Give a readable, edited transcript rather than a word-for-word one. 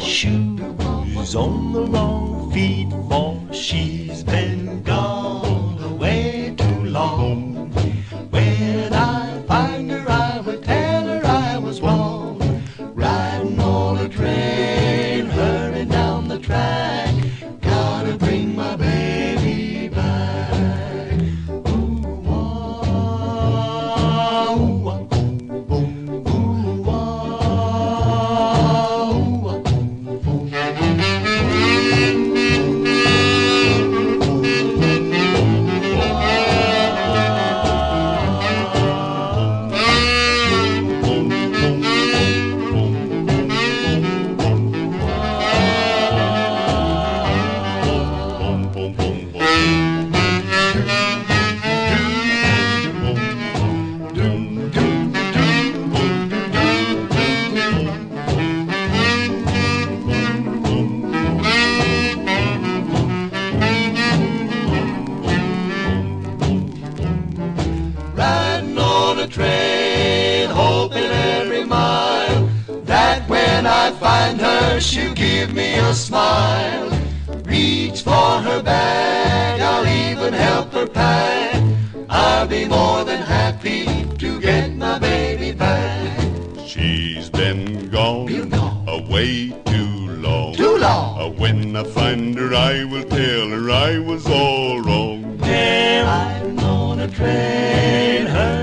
shoes on the wrong feet, for she's been gone away too long. When I find her, I will tell her I was wrong. Riding on a train, hurrying down the track, gotta bring my baby back. Ooh, ah, ooh, ah, boom, ooh, ah, ooh, ah, boom. Riding on a train, hoping every mile that when I find her, she'll give me a smile. Reach for her bag, I'll even help her pack. I'll be more than happy to get my baby back. She's been gone, away too long. Too long. When I find her, I will tell her I was all wrong. Riding on a train,